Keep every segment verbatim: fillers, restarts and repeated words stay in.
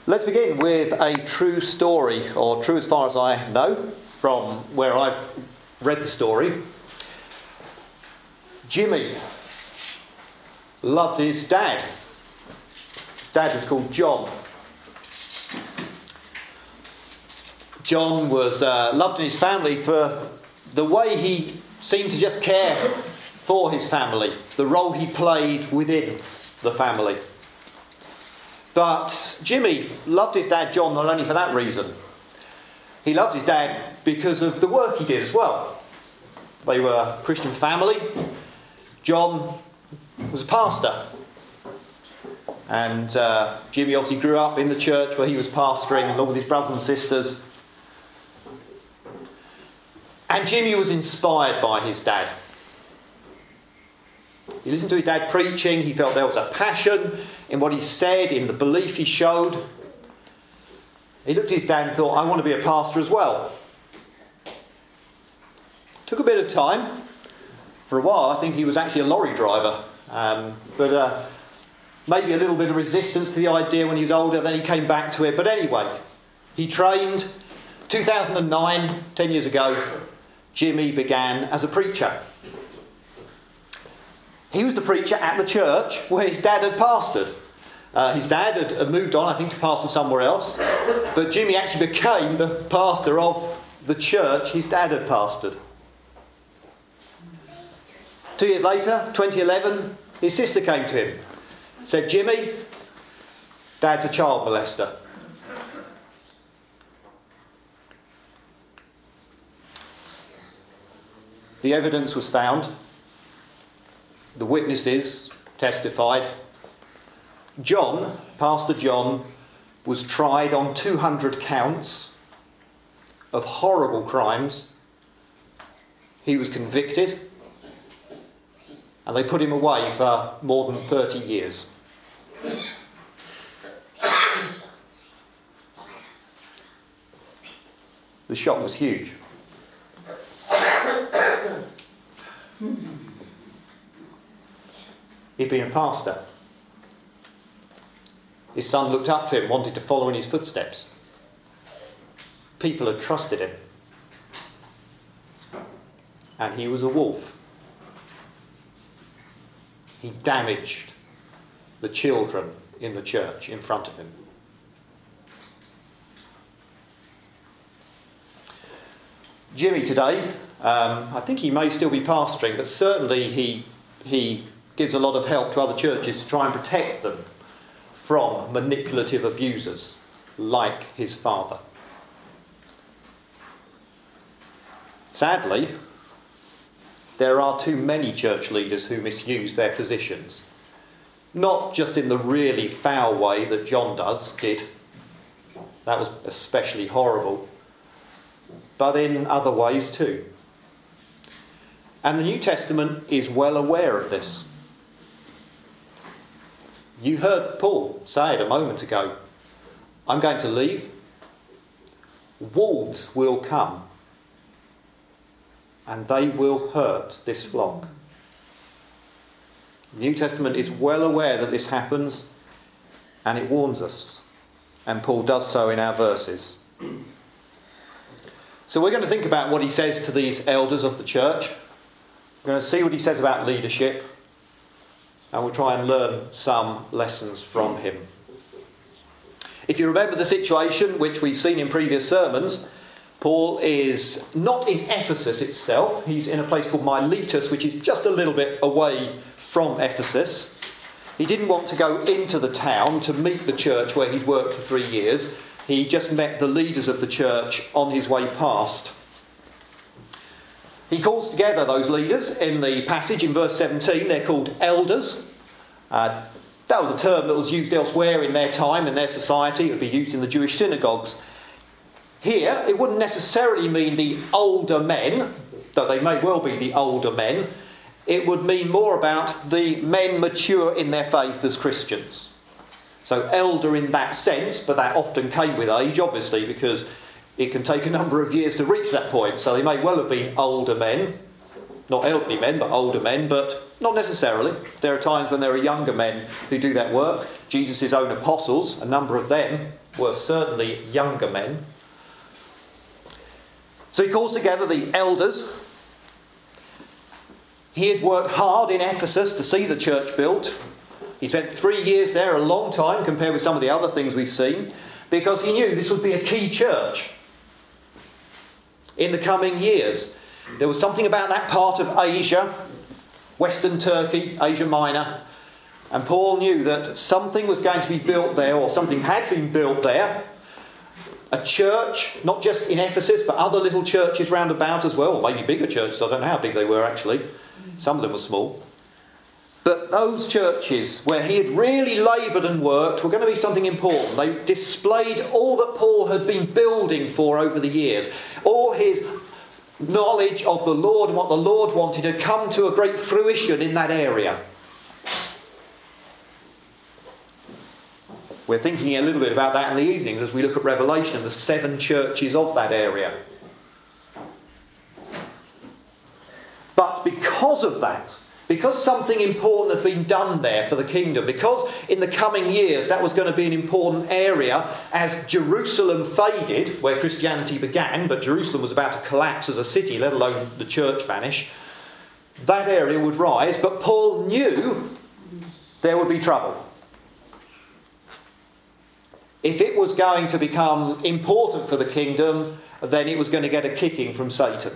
Let's begin with a true story, or true as far as I know, from where I've read the story. Jimmy loved his dad. His dad was called John. John was uh, loved in his family for the way he seemed to just care for his family, the role he played within the family. But Jimmy loved his dad John not only for that reason. He loved his dad because of the work he did as well. They were a Christian family. John was a pastor. And uh, Jimmy obviously grew up in the church where he was pastoring along with his brothers and sisters. And Jimmy was inspired by his dad. He listened to his dad preaching. He felt there was a passion in what he said, in the belief he showed. He looked at his dad and thought, I want to be a pastor as well. Took a bit of time. For a while, I think he was actually a lorry driver. Um, but uh, maybe a little bit of resistance to the idea when he was older. Then he came back to it. But anyway, he trained. two thousand nine, ten years ago, Jimmy began as a preacher. He was the preacher at the church where his dad had pastored. Uh, his dad had, had moved on, I think, to pastor somewhere else. But Jimmy actually became the pastor of the church his dad had pastored. Two years later, twenty eleven, his sister came to him. Said, Jimmy, Dad's a child molester. The evidence was found. The witnesses testified. John, Pastor John, was tried on two hundred counts of horrible crimes. He was convicted, and they put him away for more than thirty years. The shock was huge. He'd been a pastor. His son looked up to him, wanted to follow in his footsteps. People had trusted him. And he was a wolf. He damaged the children in the church in front of him. Jimmy today, um, I think he may still be pastoring, but certainly he he gives a lot of help to other churches to try and protect them from manipulative abusers like his father. Sadly, there are too many church leaders who misuse their positions. Not just in the really foul way that John does, did. That was especially horrible. But in other ways too. And the New Testament is well aware of this. You heard Paul say it a moment ago. I'm going to leave. Wolves will come. And they will hurt this flock. The New Testament is well aware that this happens, and it warns us. And Paul does so in our verses. So we're going to think about what he says to these elders of the church. We're going to see what he says about leadership. And we'll try and learn some lessons from him. If you remember the situation, which we've seen in previous sermons, Paul is not in Ephesus itself. He's in a place called Miletus, which is just a little bit away from Ephesus. He didn't want to go into the town to meet the church where he'd worked for three years. He just met the leaders of the church on his way past. He calls together those leaders in the passage in verse seventeen. They're called elders. Uh, that was a term that was used elsewhere in their time, in their society. It would be used in the Jewish synagogues. Here, it wouldn't necessarily mean the older men, though they may well be the older men. It would mean more about the men mature in their faith as Christians. So elder in that sense, but that often came with age, obviously, because it can take a number of years to reach that point. So they may well have been older men, not elderly men, but older men, but not necessarily. There are times when there are younger men who do that work. Jesus' own apostles, a number of them, were certainly younger men. So he calls together the elders. He had worked hard in Ephesus to see the church built. He spent three years there, a long time compared with some of the other things we've seen, because he knew this would be a key church in the coming years. There was something about that part of Asia, Western Turkey, Asia Minor, and Paul knew that something was going to be built there, or something had been built there. A church, not just in Ephesus, but other little churches round about as well, or maybe bigger churches. I don't know how big they were actually. Some of them were small. But those churches where he had really laboured and worked were going to be something important. They displayed all that Paul had been building for over the years. All his knowledge of the Lord and what the Lord wanted had come to a great fruition in that area. We're thinking a little bit about that in the evenings as we look at Revelation and the seven churches of that area. But because of that, because something important had been done there for the kingdom, because in the coming years that was going to be an important area as Jerusalem faded, where Christianity began, but Jerusalem was about to collapse as a city, let alone the church vanish, that area would rise, but Paul knew there would be trouble. If it was going to become important for the kingdom, then it was going to get a kicking from Satan.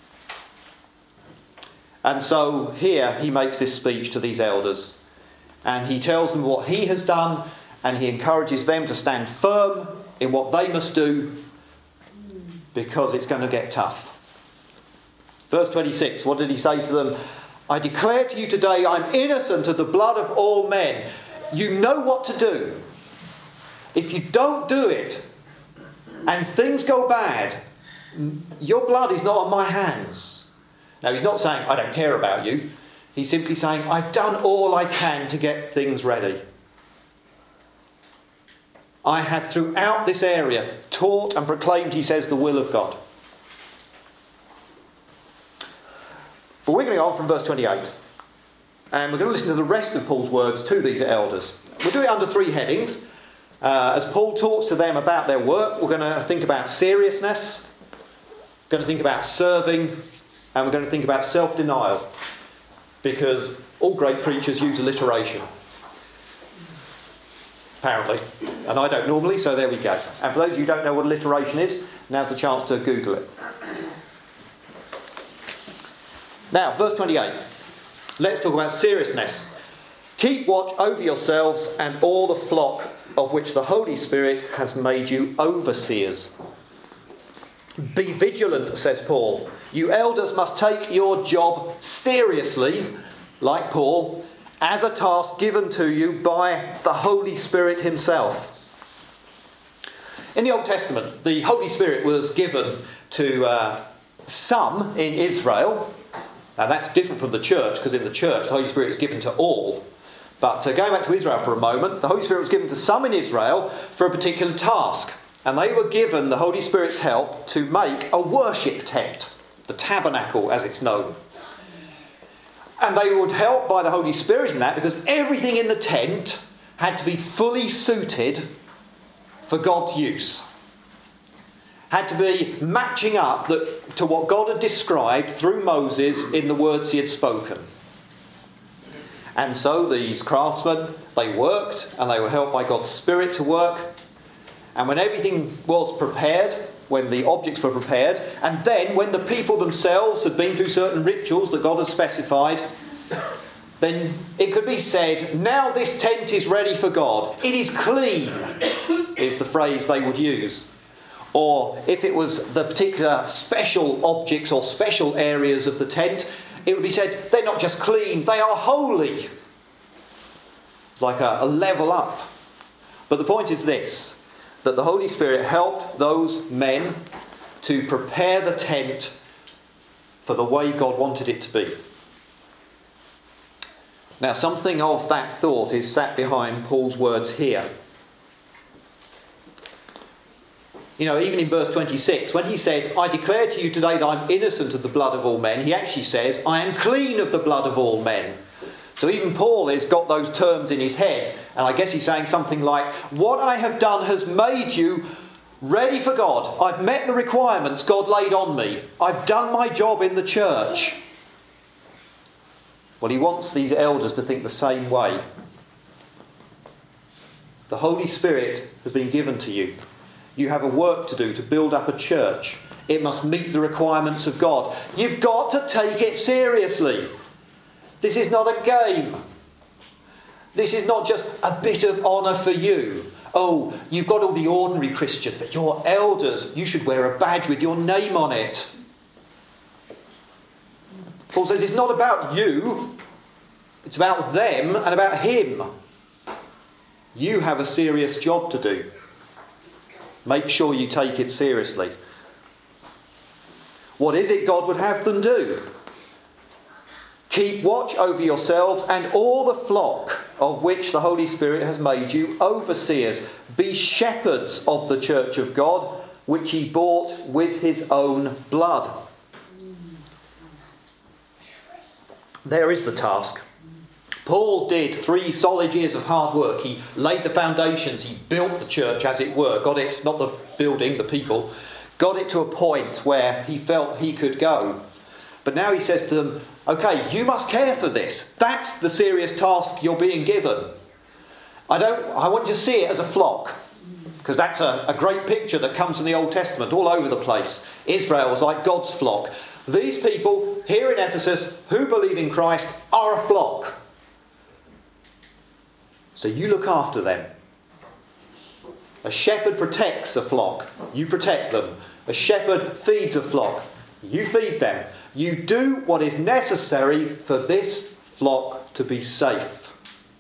And so here he makes this speech to these elders, and he tells them what he has done, and he encourages them to stand firm in what they must do, because it's going to get tough. Verse twenty-six, what did he say to them? I declare to you today I'm innocent of the blood of all men. You know what to do. If you don't do it and things go bad, your blood is not on my hands. Now, he's not saying, I don't care about you. He's simply saying, I've done all I can to get things ready. I have throughout this area taught and proclaimed, he says, the will of God. But we're going to go on from verse twenty-eight. And we're going to listen to the rest of Paul's words to these elders. We'll do it under three headings. Uh, as Paul talks to them about their work, we're going to think about seriousness, we're going to think about serving, and we're going to think about self-denial, because all great preachers use alliteration, apparently, and I don't normally, so there we go. And for those of you who don't know what alliteration is, now's the chance to Google it. Now, verse twenty-eight. Let's talk about seriousness. Keep watch over yourselves and all the flock of which the Holy Spirit has made you overseers. Be vigilant, says Paul. You elders must take your job seriously, like Paul, as a task given to you by the Holy Spirit himself. In the Old Testament, the Holy Spirit was given to uh, some in Israel. Now that's different from the church, because in the church the Holy Spirit is given to all. But uh, going back to Israel for a moment, the Holy Spirit was given to some in Israel for a particular task. And they were given the Holy Spirit's help to make a worship tent, the tabernacle as it's known. And they were helped by the Holy Spirit in that, because everything in the tent had to be fully suited for God's use. Had to be matching up that, to what God had described through Moses in the words he had spoken. And so these craftsmen, they worked, and they were helped by God's Spirit to work. And when everything was prepared, when the objects were prepared, and then when the people themselves had been through certain rituals that God had specified, then it could be said, now this tent is ready for God. It is clean, is the phrase they would use. Or if it was the particular special objects or special areas of the tent, it would be said, they're not just clean, they are holy. It's like a, a level up. But the point is this, that the Holy Spirit helped those men to prepare the tent for the way God wanted it to be. Now, something of that thought is sat behind Paul's words here. You know, even in verse twenty-six, when he said, I declare to you today that I'm innocent of the blood of all men, he actually says, I am clean of the blood of all men. So even Paul has got those terms in his head, and I guess he's saying something like, what I have done has made you ready for God. I've met the requirements God laid on me. I've done my job in the church. Well, he wants these elders to think the same way. The Holy Spirit has been given to you. You have a work to do to build up a church. It must meet the requirements of God. You've got to take it seriously. This is not a game. This is not just a bit of honour for you. Oh, you've got all the ordinary Christians, but you're elders. You should wear a badge with your name on it. Paul says it's not about you. It's about them and about him. You have a serious job to do. Make sure you take it seriously. What is it God would have them do? Keep watch over yourselves and all the flock of which the Holy Spirit has made you overseers. Be shepherds of the church of God, which he bought with his own blood. There is the task. Paul did three solid years of hard work. He laid the foundations. He built the church, as it were. Got it, not the building, the people. Got it to a point where he felt he could go. But now he says to them, okay, you must care for this. That's the serious task you're being given. I don't. I want you to see it as a flock, because that's a, a great picture that comes in the Old Testament all over the place. Israel was like God's flock. These people here in Ephesus who believe in Christ are a flock. So you look after them. A shepherd protects a flock. You protect them. A shepherd feeds a flock. You feed them. You do what is necessary for this flock to be safe.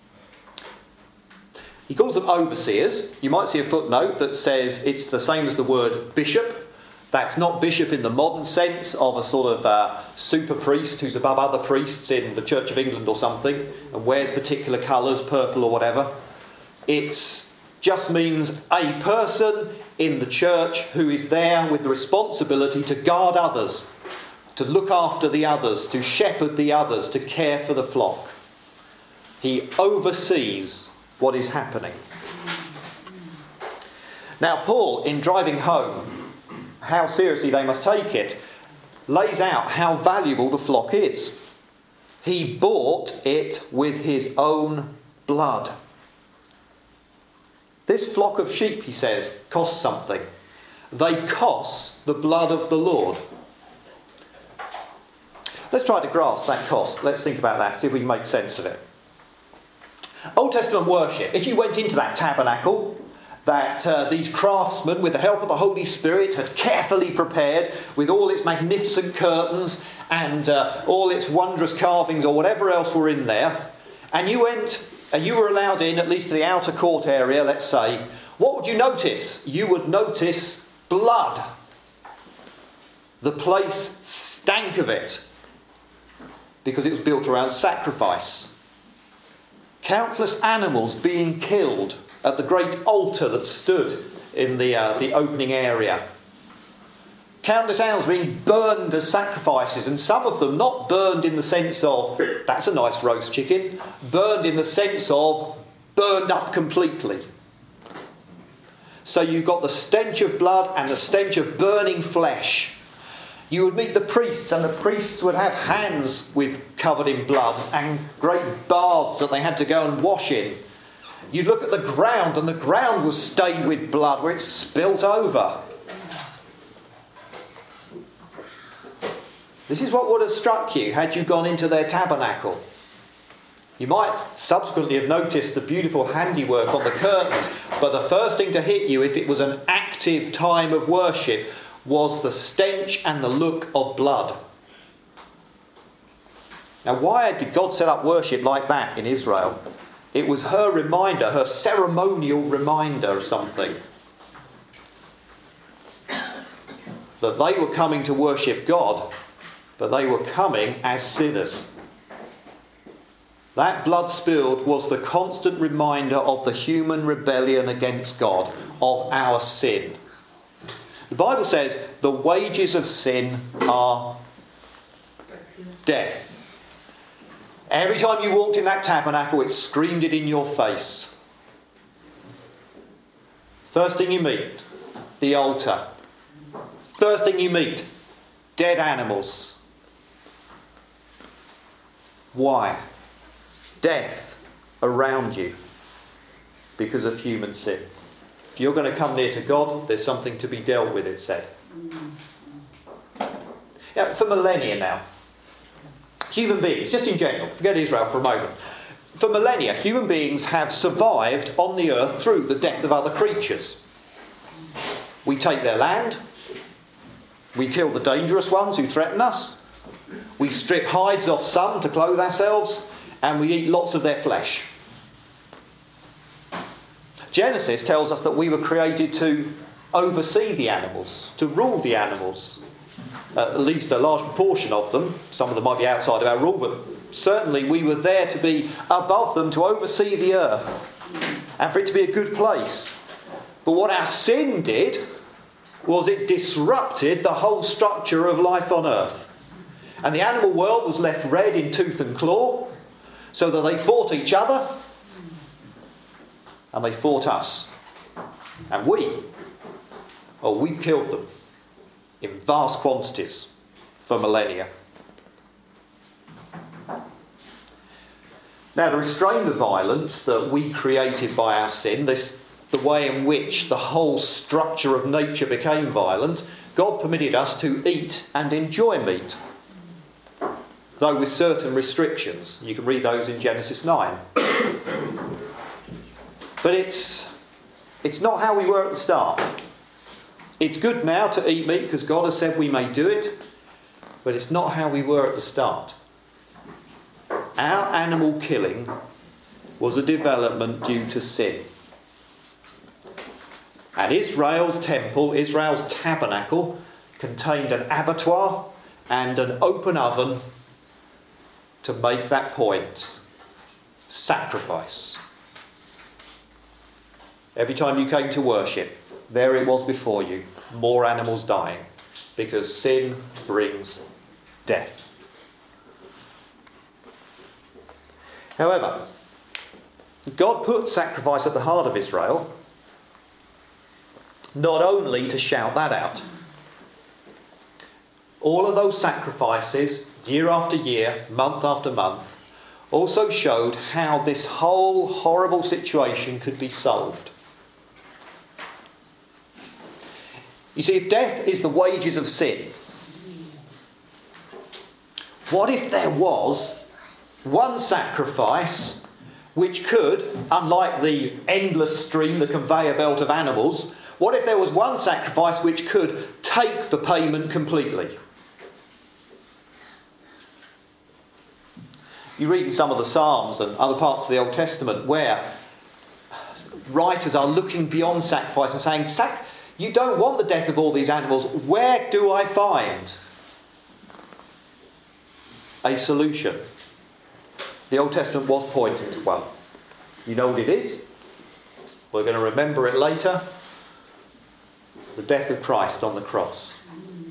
He calls them overseers. You might see a footnote that says it's the same as the word bishop. That's not bishop in the modern sense of a sort of uh, super priest who's above other priests in the Church of England or something and wears particular colours, purple or whatever. It just means a person in the church who is there with the responsibility to guard others, to look after the others, to shepherd the others, to care for the flock. He oversees what is happening. Now, Paul, in driving home how seriously they must take it, lays out how valuable the flock is. He bought it with his own blood. This flock of sheep, he says, costs something. They cost the blood of the Lord. Let's try to grasp that cost. Let's think about that, see if we can make sense of it. Old Testament worship. If you went into that tabernacle that uh, these craftsmen, with the help of the Holy Spirit, had carefully prepared with all its magnificent curtains and uh, all its wondrous carvings or whatever else were in there, and you went, and you were allowed in, at least to the outer court area, let's say, what would you notice? You would notice blood. The place stank of it because it was built around sacrifice. Countless animals being killed at the great altar that stood in the uh, the opening area. Countless animals being burned as sacrifices, and some of them not burned in the sense of, that's a nice roast chicken, burned in the sense of burned up completely. So you've got the stench of blood and the stench of burning flesh. You would meet the priests, and the priests would have hands with covered in blood and great baths that they had to go and wash in. You'd look at the ground, and the ground was stained with blood where it spilt over. This is what would have struck you had you gone into their tabernacle. You might subsequently have noticed the beautiful handiwork on the curtains, but the first thing to hit you, if it was an active time of worship, was the stench and the look of blood. Now, why did God set up worship like that in Israel? It was her reminder, her ceremonial reminder of something. That they were coming to worship God, but they were coming as sinners. That blood spilled was the constant reminder of the human rebellion against God, of our sin. The Bible says the wages of sin are death. Every time you walked in that tabernacle, it screamed it in your face. First thing you meet, the altar. First thing you meet, dead animals. Why? Death around you because of human sin. If you're going to come near to God, there's something to be dealt with, it said. Yeah, for millennia now, human beings, just in general, forget Israel for a moment. For millennia, human beings have survived on the earth through the death of other creatures. We take their land, we kill the dangerous ones who threaten us, we strip hides off some to clothe ourselves, and we eat lots of their flesh. Genesis tells us that we were created to oversee the animals, to rule the animals. Uh, at least a large proportion of them. Some of them might be outside of our rule, but certainly we were there to be above them, to oversee the earth, and for it to be a good place. But what our sin did was it disrupted the whole structure of life on earth. And the animal world was left red in tooth and claw, so that they fought each other, and they fought us. And we, oh, we've killed them in vast quantities for millennia. Now, the restraint of violence that we created by our sin, this, the way in which the whole structure of nature became violent, God permitted us to eat and enjoy meat, though with certain restrictions. You can read those in Genesis nine. But it's, it's not how we were at the start. It's good now to eat meat because God has said we may do it, but it's not how we were at the start. Our animal killing was a development due to sin. And Israel's temple, Israel's tabernacle, contained an abattoir and an open oven to make that point. Sacrifice. Every time you came to worship, there it was before you, more animals dying, because sin brings death. However, God put sacrifice at the heart of Israel, not only to shout that out. All of those sacrifices, year after year, month after month, also showed how this whole horrible situation could be solved. You see, if death is the wages of sin, what if there was one sacrifice which could, unlike the endless stream, the conveyor belt of animals, what if there was one sacrifice which could take the payment completely? You read in some of the Psalms and other parts of the Old Testament where writers are looking beyond sacrifice and saying, Sac- you don't want the death of all these animals. Where do I find a solution? The Old Testament was pointing to one. You know what it is? We're going to remember it later. The death of Christ on the cross.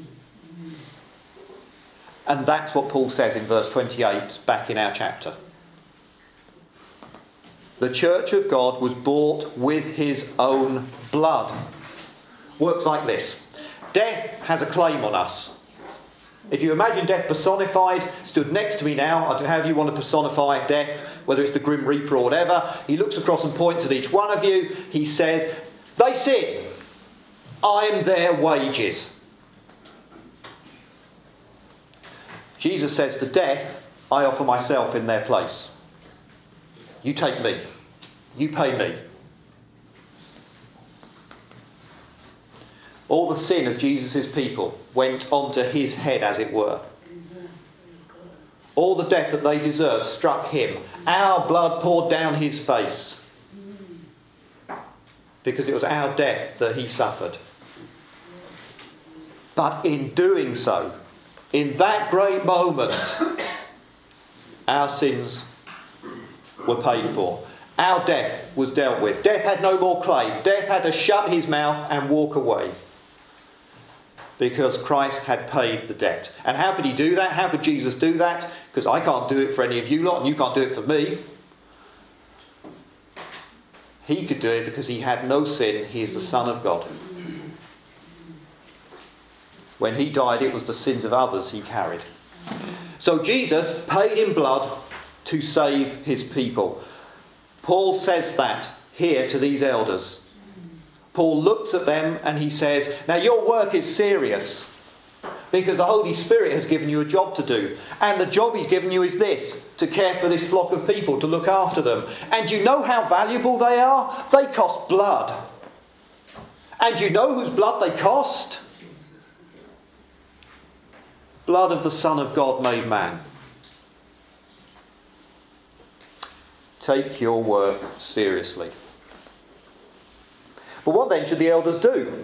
And that's what Paul says in verse twenty-eight, back in our chapter. The church of God was bought with his own blood. Works like this. Death has a claim on us. If you imagine death personified, stood next to me now, I don't know how you want to personify death, whether it's the Grim Reaper or whatever, he looks across and points at each one of you. He says, they sin. I am their wages. Jesus says to death, I offer myself in their place. You take me. You pay me. All the sin of Jesus' people went onto his head, as it were. All the death that they deserved struck him. Our blood poured down his face. Because it was our death that he suffered. But in doing so, in that great moment, our sins were paid for. Our death was dealt with. Death had no more claim. Death had to shut his mouth and walk away. because Christ had paid the debt. And how could he do that? How could Jesus do that? Because I can't do it for any of you lot, and you can't do it for me. He could do it because he had no sin. He is the Son of God. When he died, it was the sins of others he carried. So Jesus paid in blood to save his people. Paul says that here to these elders. Paul looks at them and he says, now your work is serious because the Holy Spirit has given you a job to do. And the job he's given you is this, to care for this flock of people, to look after them. And you know how valuable they are? They cost blood. And you know whose blood they cost? Blood of the Son of God made man. Take your work seriously. But what then should the elders do?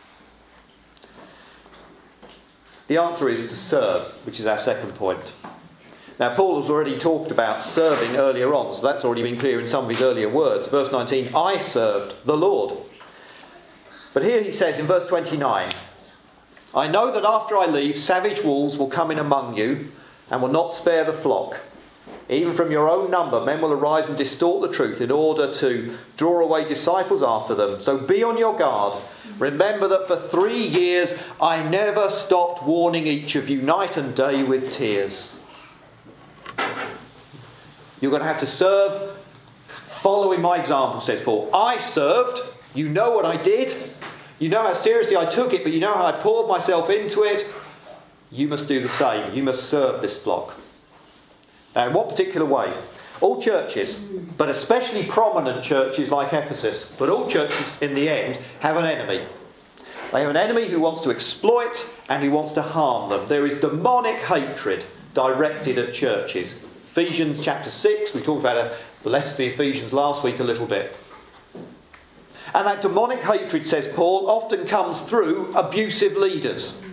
The answer is to serve, which is our second point. Now, Paul has already talked about serving earlier on, so that's already been clear in some of his earlier words. Verse nineteen, I served the Lord. But here he says in verse twenty-nine, I know that after I leave, savage wolves will come in among you and will not spare the flock. Even from your own number, men will arise and distort the truth in order to draw away disciples after them. So be on your guard. Remember that for three years I never stopped warning each of you night and day with tears. You're going to have to serve following my example, says Paul. I served. You know what I did. You know how seriously I took it, but you know how I poured myself into it. You must do the same. You must serve this flock. Now, in what particular way? All churches, but especially prominent churches like Ephesus, but all churches in the end have an enemy. They have an enemy who wants to exploit and who wants to harm them. There is demonic hatred directed at churches. Ephesians chapter six, we talked about a, the letter to the Ephesians last week a little bit. And that demonic hatred, says Paul, often comes through abusive leaders.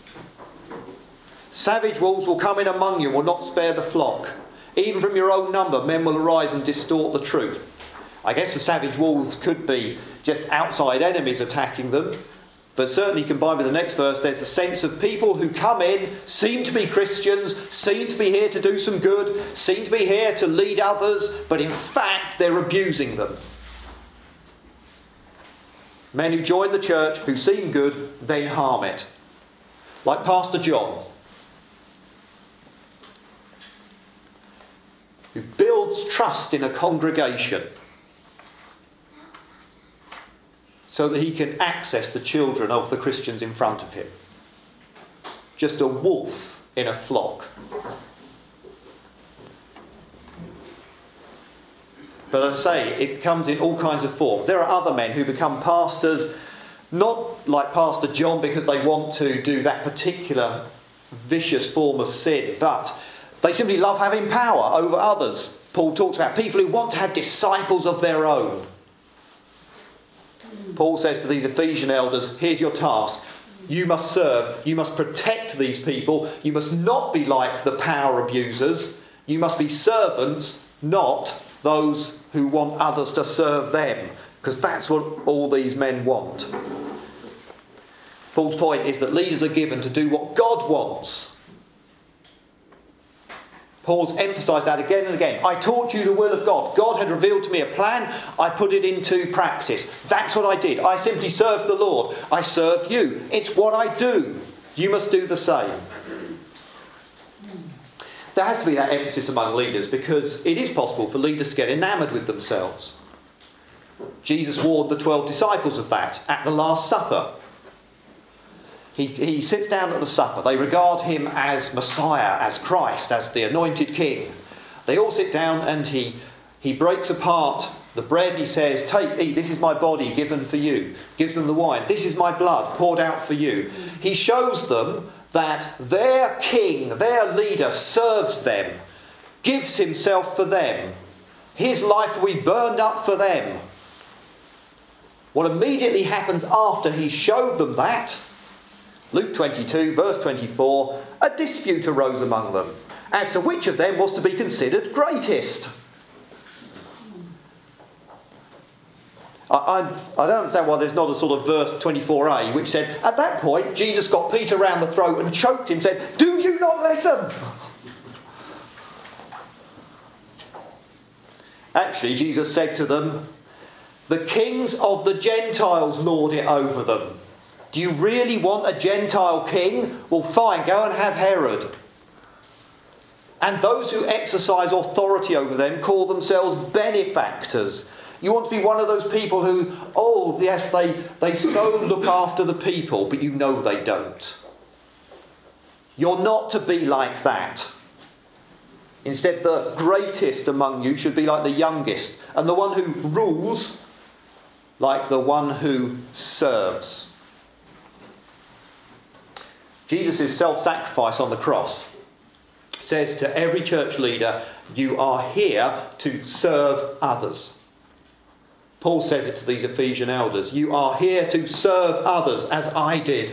Savage wolves will come in among you and will not spare the flock. Even from your own number, men will arise and distort the truth. I guess the savage wolves could be just outside enemies attacking them. But certainly combined with the next verse, there's a sense of people who come in, seem to be Christians, seem to be here to do some good, seem to be here to lead others, but in fact they're abusing them. Men who join the church, who seem good, then harm it. Like Pastor John, who builds trust in a congregation so that he can access the children of the Christians in front of him. Just a wolf in a flock. But as I say, it comes in all kinds of forms. There are other men who become pastors, not like Pastor John because they want to do that particular vicious form of sin, but they simply love having power over others. Paul talks about people who want to have disciples of their own. Paul says to these Ephesian elders, here's your task. You must serve. You must protect these people. You must not be like the power abusers. You must be servants, not those who want others to serve them. Because that's what all these men want. Paul's point is that leaders are given to do what God wants. Paul's emphasised that again and again. I taught you the will of God. God had revealed to me a plan. I put it into practice. That's what I did. I simply served the Lord. I served you. It's what I do. You must do the same. There has to be that emphasis among leaders because it is possible for leaders to get enamoured with themselves. Jesus warned the twelve disciples of that at the Last Supper. He, he sits down at the supper. They regard him as Messiah, as Christ, as the anointed king. They all sit down and he, he breaks apart the bread and he says, take, eat, this is my body given for you. Gives them the wine. This is my blood poured out for you. He shows them that their king, their leader, serves them, gives himself for them. His life will be burned up for them. What immediately happens after he showed them that, Luke twenty-two, verse twenty-four, a dispute arose among them as to which of them was to be considered greatest. I, I, I don't understand why there's not a sort of verse twenty-four a which said, at that point, Jesus got Peter round the throat and choked him, said, "Do you not listen?" Actually, Jesus said to them, "The kings of the Gentiles lord it over them." Do you really want a Gentile king? Well, fine, go and have Herod. And those who exercise authority over them call themselves benefactors. You want to be one of those people who, oh, yes, they, they so look after the people, but you know they don't. You're not to be like that. Instead, the greatest among you should be like the youngest, and the one who rules like the one who serves. Jesus' self-sacrifice on the cross says to every church leader, you are here to serve others. Paul says it to these Ephesian elders, you are here to serve others as I did.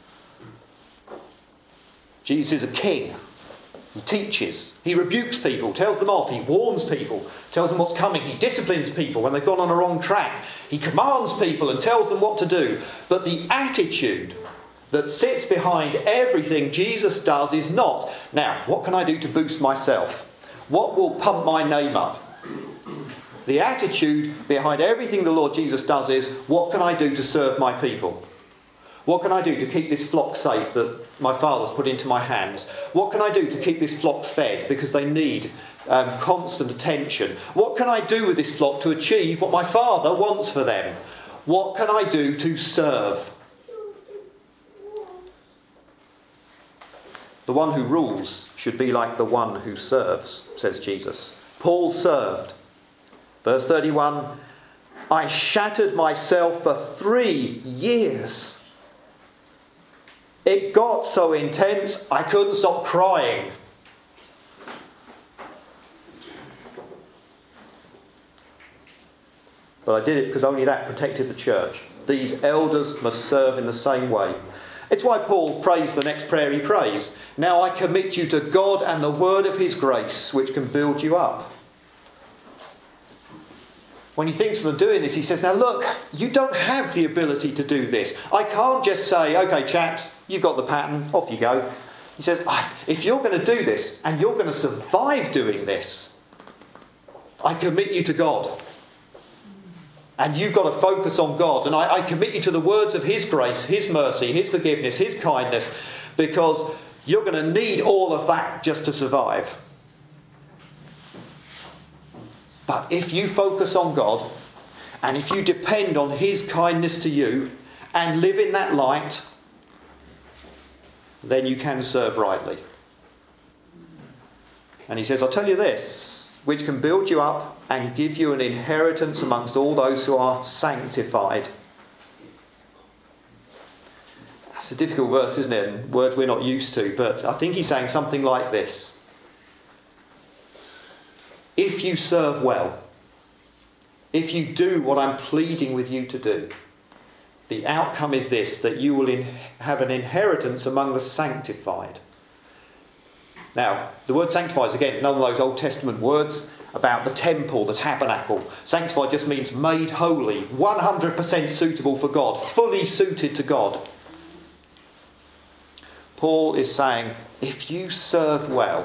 Jesus is a king. He teaches, he rebukes people, tells them off, he warns people, tells them what's coming, he disciplines people when they've gone on a wrong track, he commands people and tells them what to do. But the attitude that sits behind everything Jesus does is not, now, what can I do to boost myself? What will pump my name up? The attitude behind everything the Lord Jesus does is, what can I do to serve my people? What can I do to keep this flock safe that my Father's put into my hands? What can I do to keep this flock fed because they need um, constant attention? What can I do with this flock to achieve what my Father wants for them? What can I do to serve? The one who rules should be like the one who serves, says Jesus. Paul served. Verse thirty-one, I shattered myself for three years. It got so intense, I couldn't stop crying. But I did it because only that protected the church. These elders must serve in the same way. It's why Paul prays the next prayer he prays. Now I commit you to God and the word of his grace, which can build you up. When he thinks of them doing this, he says, now look, you don't have the ability to do this. I can't just say, okay, chaps, you've got the pattern, off you go. He says, if you're going to do this and you're going to survive doing this, I commit you to God. And you've got to focus on God. And I, I commit you to the words of his grace, his mercy, his forgiveness, his kindness, because you're going to need all of that just to survive. But if you focus on God, and if you depend on his kindness to you, and live in that light, then you can serve rightly. And he says, I'll tell you this, which can build you up and give you an inheritance amongst all those who are sanctified. That's a difficult verse, isn't it? And words we're not used to, but I think he's saying something like this. If you serve well, if you do what I'm pleading with you to do, the outcome is this, that you will in- have an inheritance among the sanctified. Now, the word sanctified, again, is another of those Old Testament words about the temple, the tabernacle. Sanctified just means made holy, one hundred percent suitable for God, fully suited to God. Paul is saying, if you serve well,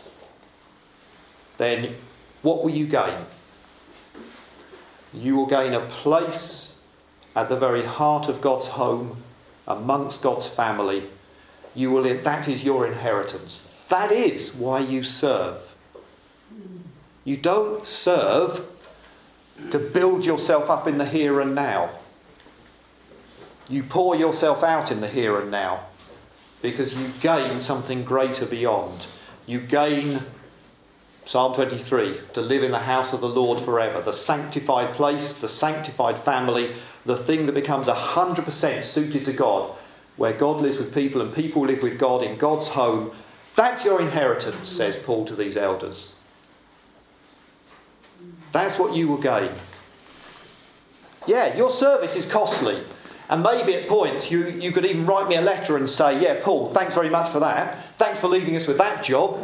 then what will you gain? You will gain a place at the very heart of God's home, amongst God's family. You will, that is your inheritance. That is why you serve. You don't serve to build yourself up in the here and now. You pour yourself out in the here and now because you gain something greater beyond. You gain, Psalm twenty-three, to live in the house of the Lord forever. The sanctified place, the sanctified family, the thing that becomes one hundred percent suited to God, where God lives with people and people live with God in God's home. That's your inheritance, says Paul to these elders. That's what you will gain. Yeah, your service is costly. And maybe at points you, you could even write me a letter and say, yeah, Paul, thanks very much for that. Thanks for leaving us with that job.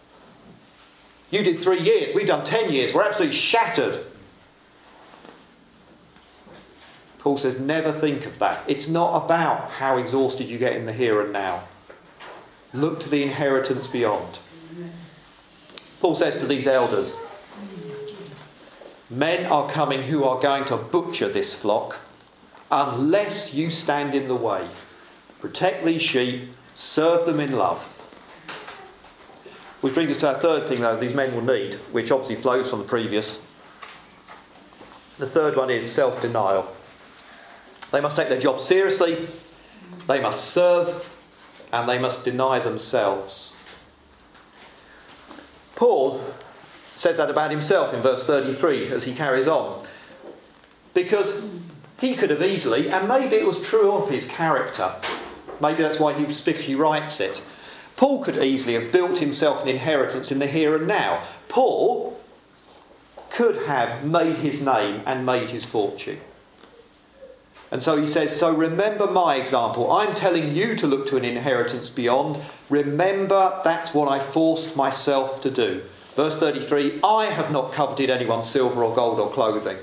You did three years, we've done ten years. We're absolutely shattered. Paul says, never think of that. It's not about how exhausted you get in the here and now. Look to the inheritance beyond. Paul says to these elders, men are coming who are going to butcher this flock unless you stand in the way. Protect these sheep, serve them in love. Which brings us to our third thing, though, these men will need, which obviously flows from the previous. The third one is self-denial. They must take their job seriously, they must serve, and they must deny themselves. Paul says that about himself in verse thirty-three as he carries on. Because he could have easily, and maybe it was true of his character, maybe that's why he specifically writes it, Paul could easily have built himself an inheritance in the here and now. Paul could have made his name and made his fortune. And so he says, so remember my example. I'm telling you to look to an inheritance beyond. Remember, that's what I forced myself to do. Verse thirty-three, I have not coveted anyone's silver or gold or clothing.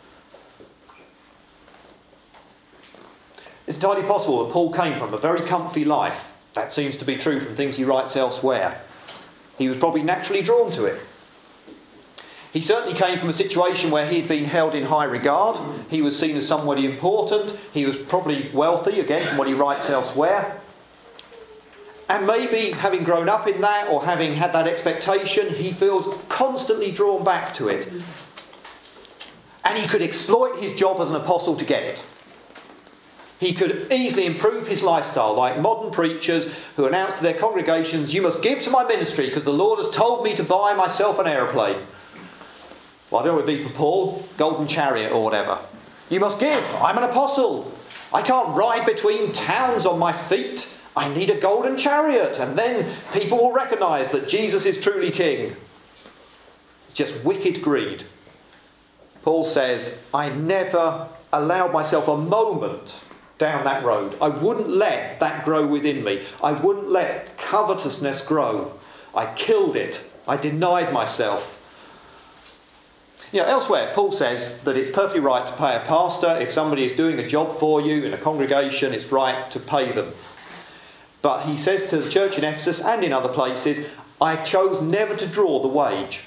It's entirely possible that Paul came from a very comfy life. That seems to be true from things he writes elsewhere. He was probably naturally drawn to it. He certainly came from a situation where he'd been held in high regard. He was seen as somebody important. He was probably wealthy, again, from what he writes elsewhere. And maybe having grown up in that or having had that expectation, he feels constantly drawn back to it. And he could exploit his job as an apostle to get it. He could easily improve his lifestyle, like modern preachers who announce to their congregations, you must give to my ministry because the Lord has told me to buy myself an aeroplane. Well, I don't know what it would be for Paul, golden chariot or whatever. You must give. I'm an apostle. I can't ride between towns on my feet. I need a golden chariot. And then people will recognise that Jesus is truly king. It's just wicked greed. Paul says, I never allowed myself a moment down that road. I wouldn't let that grow within me. I wouldn't let covetousness grow. I killed it. I denied myself. You know, elsewhere, Paul says that it's perfectly right to pay a pastor. If somebody is doing a job for you in a congregation, it's right to pay them. But he says to the church in Ephesus and in other places, I chose never to draw the wage.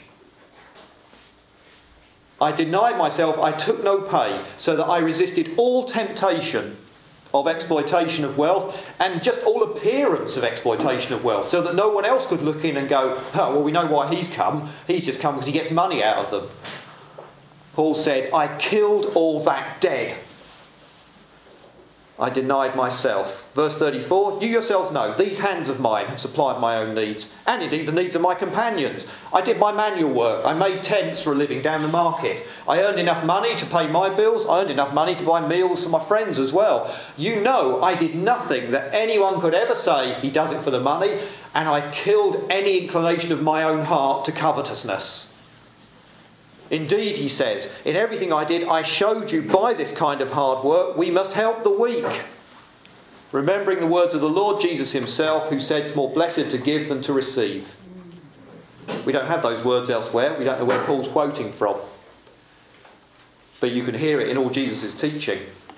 I denied myself, I took no pay, so that I resisted all temptation of exploitation of wealth and just all appearance of exploitation of wealth, so that no one else could look in and go, oh, well, we know why he's come. He's just come because he gets money out of them. Paul said, I killed all that dead. I denied myself. Verse thirty-four, you yourselves know, these hands of mine have supplied my own needs, and indeed the needs of my companions. I did my manual work. I made tents for a living down the market. I earned enough money to pay my bills. I earned enough money to buy meals for my friends as well. You know I did nothing that anyone could ever say he does it for the money, and I killed any inclination of my own heart to covetousness. Indeed, he says, in everything I did, I showed you by this kind of hard work, we must help the weak. Remembering the words of the Lord Jesus himself, who said it's more blessed to give than to receive. We don't have those words elsewhere. We don't know where Paul's quoting from. But you can hear it in all Jesus' teaching.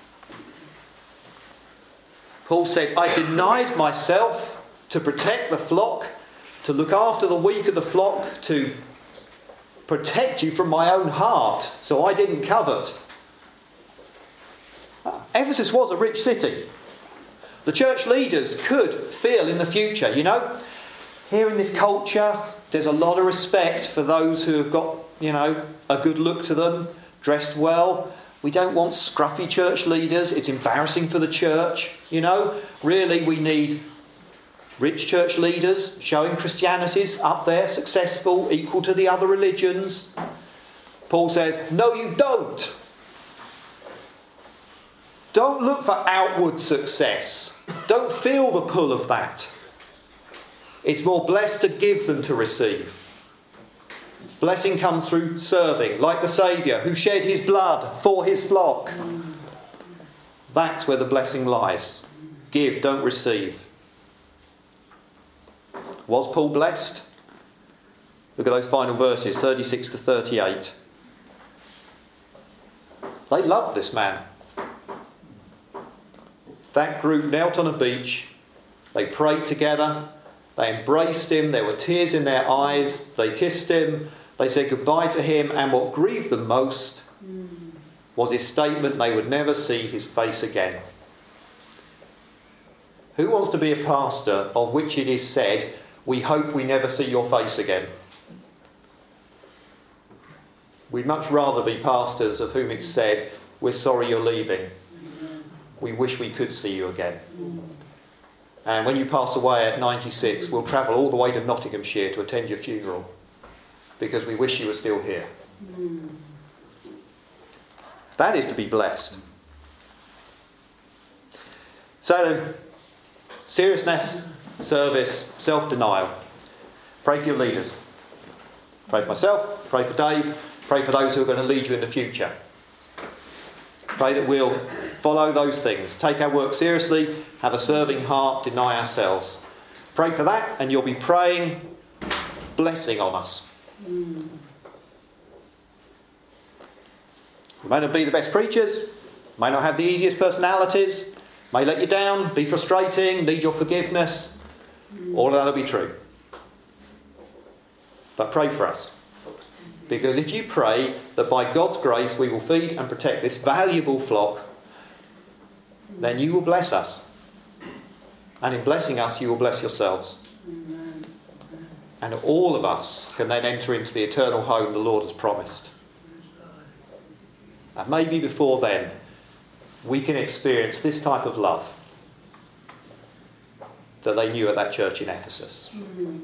Paul said, I denied myself to protect the flock, to look after the weak of the flock, to protect you from my own heart, so I didn't covet. Ephesus was a rich city. The church leaders could feel in the future, you know, here in this culture, there's a lot of respect for those who have got, you know, a good look to them, dressed well. We don't want scruffy church leaders. It's embarrassing for the church, you know. Really, we need rich church leaders showing Christianity's up there, successful, equal to the other religions. Paul says, no, you don't. Don't look for outward success. Don't feel the pull of that. It's more blessed to give than to receive. Blessing comes through serving, like the Saviour who shed his blood for his flock. That's where the blessing lies. Give, don't receive. Was Paul blessed? Look at those final verses, thirty-six to thirty-eight. They loved this man. That group knelt on a beach, they prayed together, they embraced him, there were tears in their eyes, they kissed him, they said goodbye to him, and what grieved them most was his statement they would never see his face again. Who wants to be a pastor of which it is said, we hope we never see your face again? We'd much rather be pastors of whom it's said, we're sorry you're leaving. We wish we could see you again. And when you pass away at ninety-six, we'll travel all the way to Nottinghamshire to attend your funeral because we wish you were still here. That is to be blessed. So, seriousness, service, self-denial. Pray for your leaders. Pray for myself, pray for Dave, pray for those who are going to lead you in the future. Pray that we'll follow those things. Take our work seriously, have a serving heart, deny ourselves. Pray for that and you'll be praying blessing on us. Mm. We may not be the best preachers, may not have the easiest personalities, may let you down, be frustrating, need your forgiveness. Mm. All of that will be true. But pray for us. Because if you pray that by God's grace we will feed and protect this valuable flock, then you will bless us. And in blessing us, you will bless yourselves. And all of us can then enter into the eternal home the Lord has promised. And maybe before then, we can experience this type of love that they knew at that church in Ephesus.